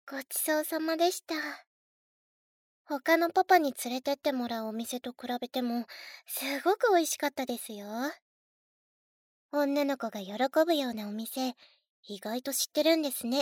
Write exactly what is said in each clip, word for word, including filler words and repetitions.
ごちそうさまでした。他のパパに連れてってもらうお店と比べても、すごく美味しかったですよ。女の子が喜ぶようなお店、意外と知ってるんですね。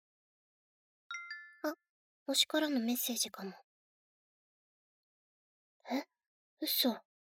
あ、推しからのメッセージかも。え、嘘。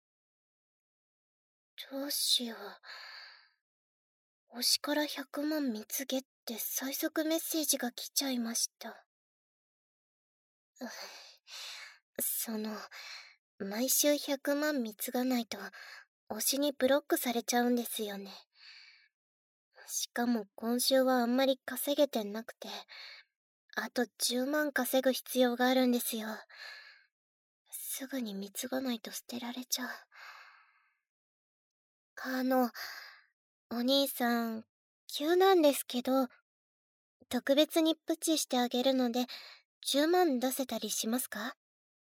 どうしよう。推しからひゃくまん蜜月って最速メッセージが来ちゃいました。うその、毎週ひゃくまん貢がないと、推しにブロックされちゃうんですよね。しかも今週はあんまり稼げてなくて、あとじゅうまん稼ぐ必要があるんですよ。すぐに貢がないと捨てられちゃう。あの、お兄さん、急なんですけど、特別にプチしてあげるので、じゅうまん出せたりしますか？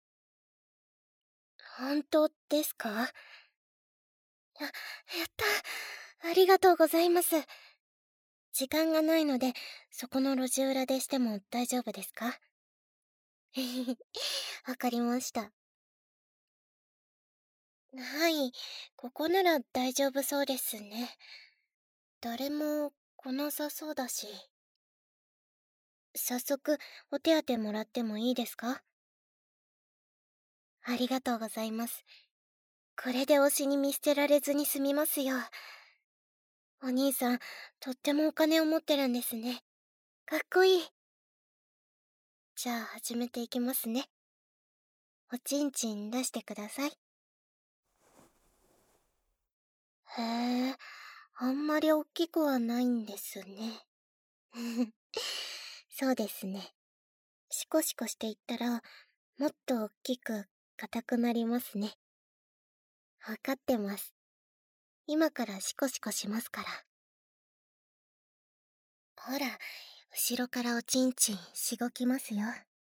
本当ですか？や、やった。ありがとうございます。時間がないので、そこの路地裏でしても大丈夫ですか？わかりました。はい、ここなら大丈夫そうですね。誰も来なさそうだし。早速、お手当もらってもいいですか？ありがとうございます。これで推しに見捨てられずに済みますよ。お兄さん、とってもお金を持ってるんですね。かっこいい。じゃあ始めていきますね。おちんちん出してください。へえ、あんまり大きくはないんですね。そうですね。シコシコしていったら、もっと大きく硬くなりますね。わかってます。今からシコシコしますから。ほら、後ろからおちんちんしごきますよ。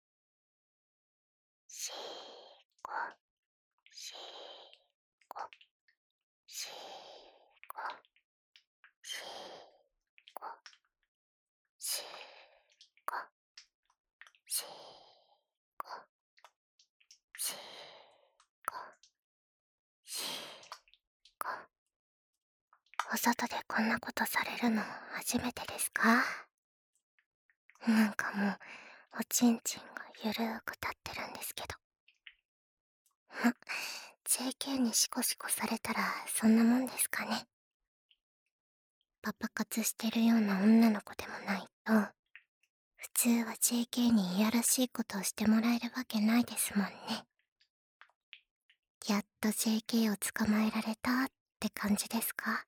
しーこ、しーこ、しーこ、しーこ、しーこ、しーこ、しーこ、しーこ。お外でこんなことされるの初めてですか？なんかもう、おちんちんがゆるーく立ってるんですけど。ま、ジェーケー にシコシコされたらそんなもんですかね。パパ活してるような女の子でもないと、普通は ジェーケー にいやらしいことをしてもらえるわけないですもんね。やっと ジェーケー を捕まえられたって感じですか？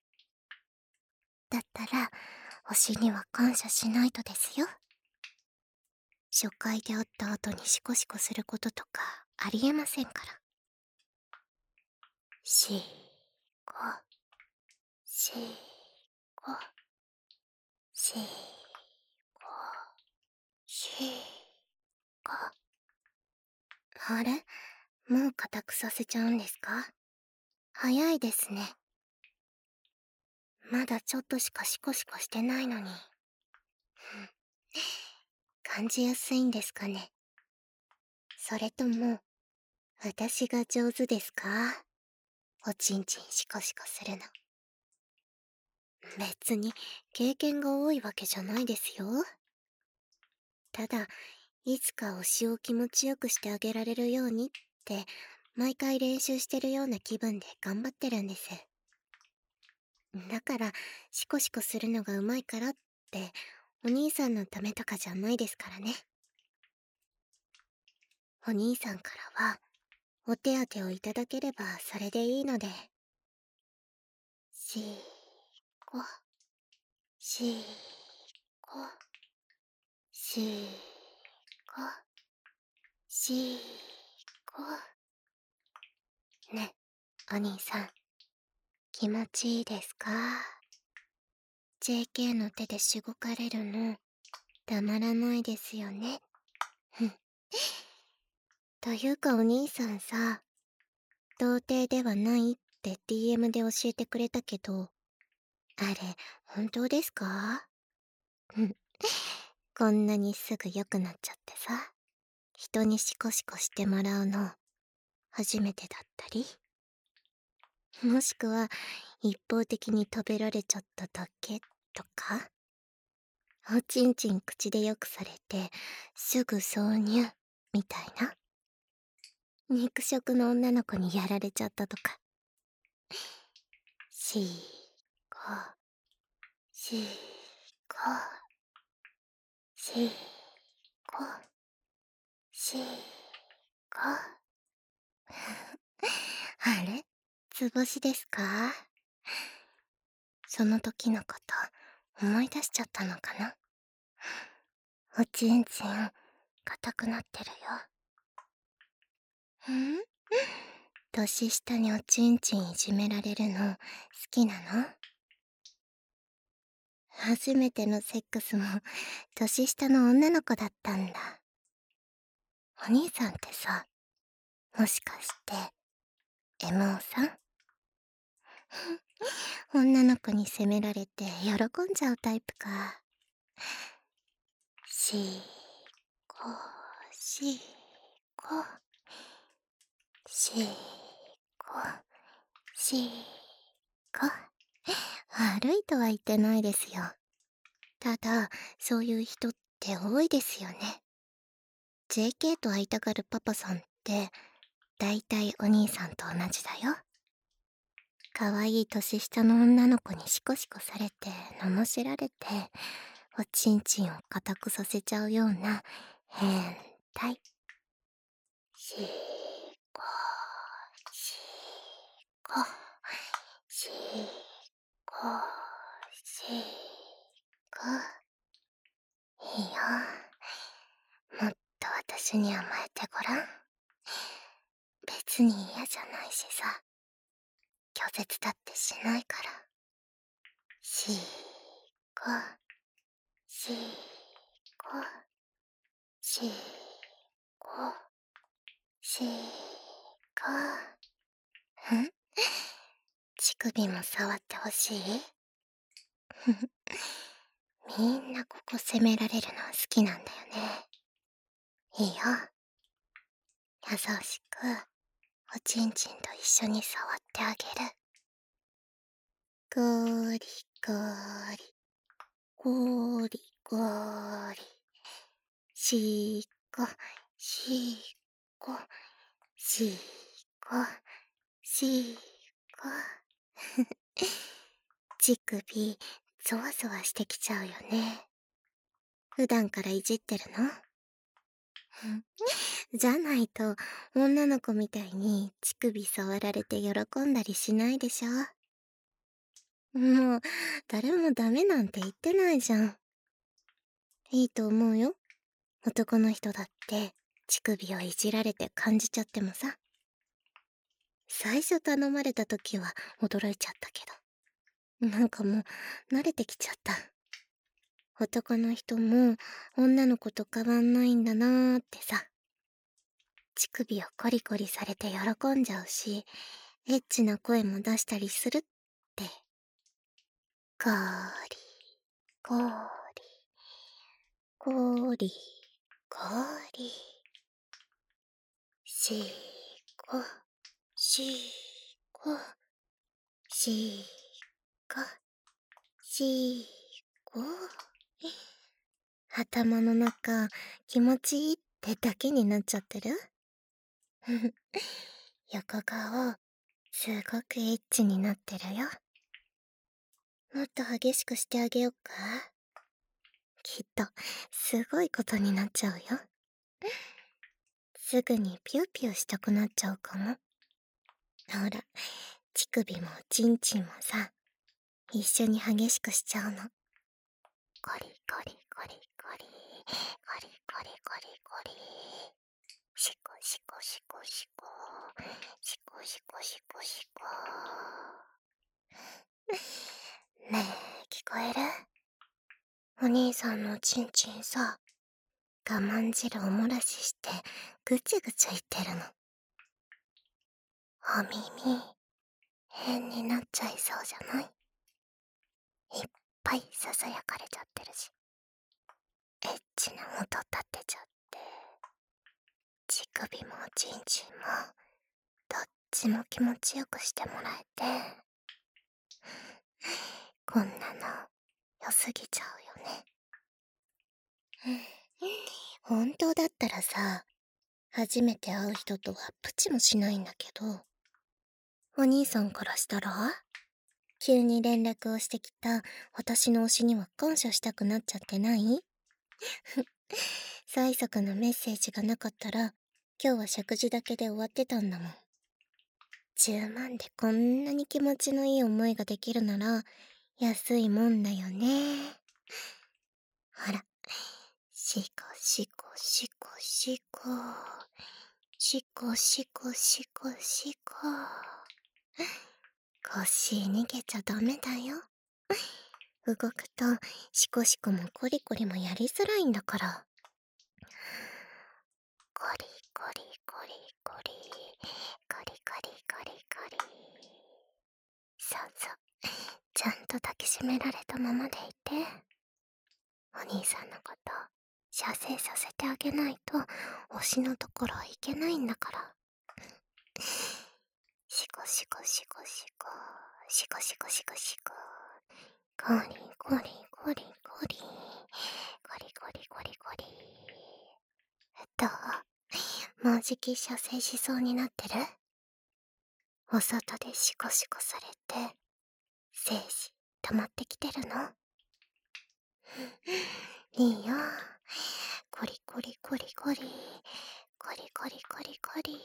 だったら、推しには感謝しないとですよ。初回で会った後にシコシコすることとかありえませんから。しーこ、しーこ、しーこ、しーこ。あれ？もう固くさせちゃうんですか？早いですね。まだちょっとしかシコシコしてないのに。感じやすいんですかね。それとも、私が上手ですか？おちんちんシコシコするの。別に経験が多いわけじゃないですよ。ただ、いつか推しを気持ちよくしてあげられるようにって、毎回練習してるような気分で頑張ってるんです。だから、シコシコするのが上手いからって、お兄さんのためとかじゃないですからね。お兄さんからは、お手当をいただければそれでいいので。しーこ、しーこ、しーこ、しーこ。ね、お兄さん、気持ちいいですか？ ジェーケー の手でしごかれるの、たまらないですよね。ふん。というかお兄さんさ、童貞ではないって ディーエム で教えてくれたけど、あれ、本当ですか？うん。 こんなにすぐ良くなっちゃってさ、人にシコシコしてもらうの初めてだったり、もしくは一方的に食べられちゃっただけとか、おちんちん口でよくされてすぐ挿入みたいな、肉食の女の子にやられちゃったとか。しーこしーこしーこしーこあれ、図星ですか？その時のこと思い出しちゃったのかな。おちんちん硬くなってるよ。ん？年下におちんちんいじめられるの好きなの？初めてのセックスも年下の女の子だったんだ。お兄さんってさ、もしかして エムオー さん？女の子に責められて喜んじゃうタイプか。しーこしーこしーこしーこ。悪いとは言ってないですよ。ただ、そういう人って多いですよね。ジェーケー と会いたがるパパさんって、だいたいお兄さんと同じだよ。かわいい年下の女の子にシコシコされて、罵られて、おちんちんを硬くさせちゃうような変態。しーこしーこしーこしーこ。いいよ。もっと私に甘えてごらん。別に嫌じゃないしさ、拒絶だってしないから。しーこしーこしーこしーこ。ん？乳首も触ってほしい？みんなここ責められるの好きなんだよね。いいよ。優しくおちんちんと一緒に触ってあげる。ゴーリゴーリゴーリゴーリしーこしーこしーこしーこ。乳首ゾワゾワしてきちゃうよね。普段からいじってるの？じゃないと女の子みたいに乳首触られて喜んだりしないでしょ。もう誰もダメなんて言ってないじゃん。いいと思うよ。男の人だって乳首をいじられて感じちゃってもさ。最初頼まれた時は驚いちゃったけど、なんかもう慣れてきちゃった。男の人も女の子と変わんないんだなーってさ。乳首をコリコリされて喜んじゃうし、エッチな声も出したりするって。ゴーリゴーリゴーリゴーリしーこしーこしーこしーこ。頭の中気持ちいいってだけになっちゃってる？横顔すごくエッチになってるよ。もっと激しくしてあげよっか。きっとすごいことになっちゃうよ。すぐにピューピューしたくなっちゃうかも。ほら、乳首もおちんちんもさ、一緒に激しくしちゃうの。ゴリゴリゴリゴリゴリゴリゴリゴリ。シコシコシコシコシコシコシコシコ。ねえ、聞こえる？お兄さんのおちんちんさ、我慢汁お漏らししてぐちぐち言ってるの。お耳変になっちゃいそうじゃない？いっぱいささやかれちゃってるし。エッ音立てちゃって、乳首もおちんちんもどっちも気持ちよくしてもらえて、こんなの良すぎちゃうよね。本当だったらさ、初めて会う人とはプチもしないんだけど、お兄さんからしたら、急に連絡をしてきた私の推しには感謝したくなっちゃってない？催促のメッセージがなかったら、今日は食事だけで終わってたんだもん。じゅうまんでこんなに気持ちのいい思いができるなら、安いもんだよね。ほら、しこしこしこしこ。しこしこしこしこ。腰逃げちゃダメだよ。動くとシコシコもコリコリもやりづらいんだから。コリコリコリコリコリコリコリコリ。そうそう、ちゃんと抱きしめられたままでいて。お兄さんのこと射精させてあげないと推しのところはいけないんだから。シコシコシコシコシコシコシコシコ。コリコリコリコリコリコリコリコリ。どう？もうじき射精しそうになってる？お外でシコシコされて精子溜まってきてるの？いいよ。コリコリコリコリコリコリコリコリ。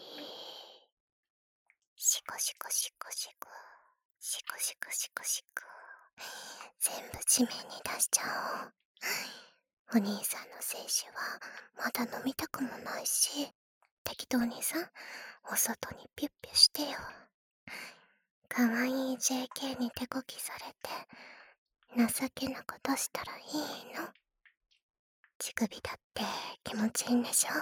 シコシコシコシコシコシコシコシコ。全部地面に出しちゃおう。お兄さんの精子はまだ飲みたくもないし、適当にさ、お外にピュッピュしてよ。かわいい ジェーケー に手こきされて情けなく出したらいいの。乳首だって気持ちいいんでしょ。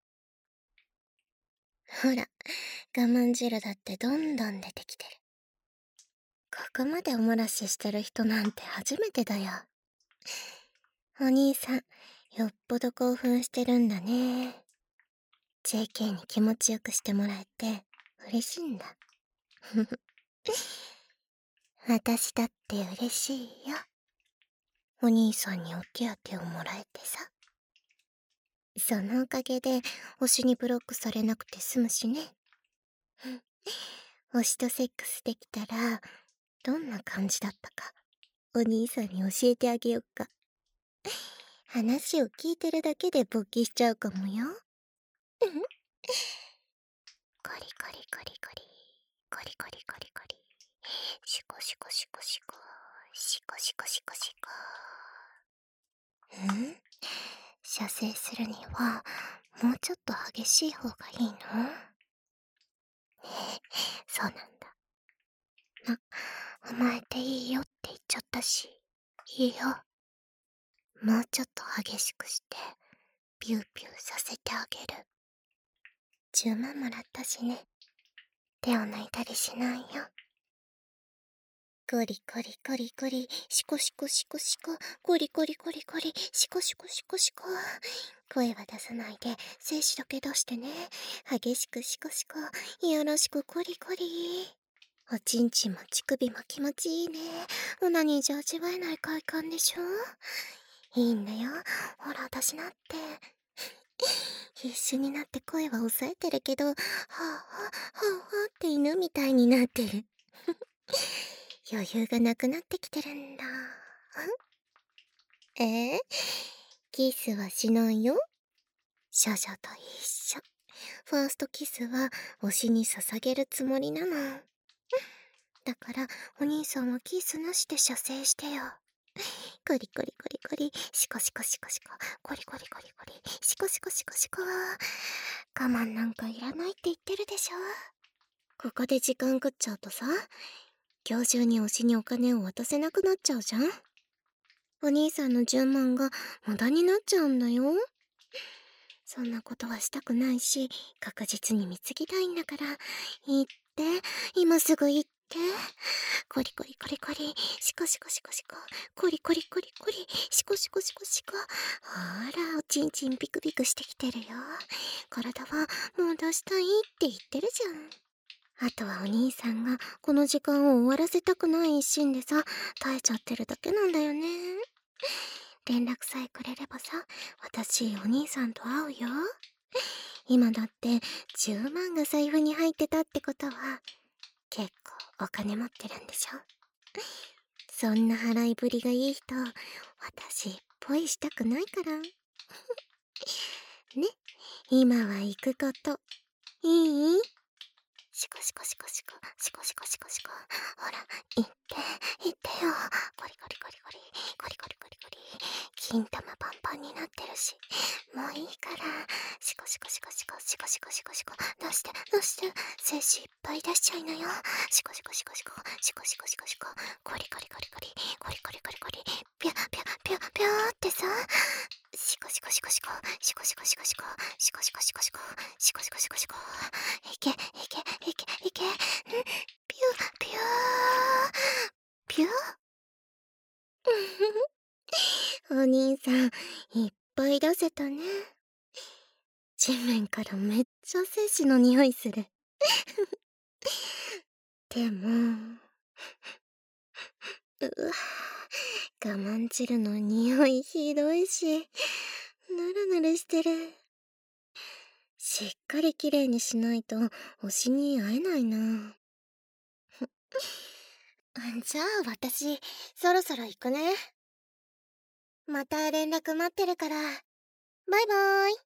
ほら、我慢汁だってどんどん出てきてる。ここまでおもらししてる人なんて初めてだよ。お兄さん、よっぽど興奮してるんだね。ジェーケー に気持ちよくしてもらえて嬉しいんだ。私だって嬉しいよ。お兄さんにお手当をもらえてさ。そのおかげで推しにブロックされなくて済むしね。推しとセックスできたらどんな感じだったかお兄さんに教えてあげよっか。話を聞いてるだけで勃起しちゃうかもよ。コリコリコリコリコリコリコリコリ。シコシコシコシコシコシコシコシコ。ん？射精するにはもうちょっと激しい方がいいの？ねえ、そうなんだ。ま、甘えていいよって言っちゃったし、いいよ。もうちょっと激しくしてピューピューさせてあげる。じゅうまんもらったしね。手を抜いたりしないよ。コリコリコリコリシコシコシコシコ。コリコリコリコリシコシコシコシコ。声は出さないで精子だけ出してね。激しくシコシコ。よろしくコリコリ。おちんちんも乳首も気持ちいいね。オナニーじゃ味わえない快感でしょ。いいんだよ。ほら私なんて必死になって声は抑えてるけど、はぁはぁはぁはぁって犬みたいになってる。余裕がなくなってきてるんだ。えー、キスはしないよ。少女と一緒。ファーストキスは推しに捧げるつもりなの。だからお兄さんはキスなしで射精してよ。コリコリコリコリシコシコシコシコ。コリコリコリコリシコシコシコシコ。我慢なんかいらないって言ってるでしょ。ここで時間食っちゃうとさ、今日中に推しにお金を渡せなくなっちゃうじゃん。お兄さんのじゅうまんが無駄になっちゃうんだよ。そんなことはしたくないし、確実に貢ぎたいんだから。言って、今すぐ言って。 て。コリコリコリコリ、シコシコシコシコ。コリコリコリコリ、シコシコシコシコ。ほら、おちんちんピクピクしてきてるよ。体はもう出したいって言ってるじゃん。あとはお兄さんがこの時間を終わらせたくない一心でさ、耐えちゃってるだけなんだよね。連絡さえくれればさ、私お兄さんと会うよ。今だってじゅうまんが財布に入ってたってことは、結構お金持ってるんでしょ。そんな払いぶりがいい人、私恋したくないからね。今は行くこと、いい？シコシコシコシコ、シコシコシコシコ。ほら、行って、行ってよ。コリコリコリコリ、コリコリコリコリ。金玉パンパンになってるし。もういいから。シコシコシコシコ、シコシコシコシコ。出して、出して。精子いっぱい出しちゃいなよ。シコシコシコシコ、シコシコシコシコ。コリコリコリコリ、コリコリコリコリ。ピュピュピュピューってさ。シコシコシコシコ、シコシコシコシコ、シコシコシコシコ、シコシコシコシコ。いけ、いけ、いけ、いけ。んピュピュー。ピュー。お兄さん、いっぱい出せたね。地面からめっちゃ精子の匂いする。でも、うわ、我慢汁の匂いひどいし、ぬるぬるしてる。しっかりきれいにしないと推しに会えないな。じゃあ私、そろそろ行くね。また連絡待ってるから。バイバーイ。